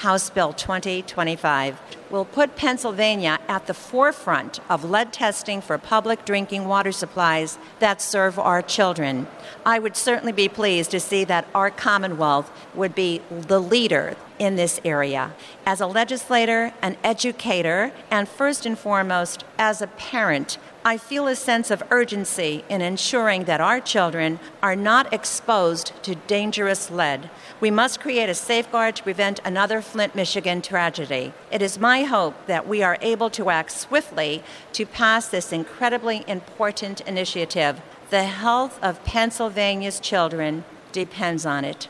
House Bill 2025 will put Pennsylvania at the forefront of lead testing for public drinking water supplies that serve our children. I would certainly be pleased to see that our Commonwealth would be the leader in this area. As a legislator, an educator, and first and foremost, as a parent, I feel a sense of urgency in ensuring that our children are not exposed to dangerous lead. We must create a safeguard to prevent another Flint, Michigan tragedy. It is my hope that we are able to act swiftly to pass this incredibly important initiative. The health of Pennsylvania's children depends on it.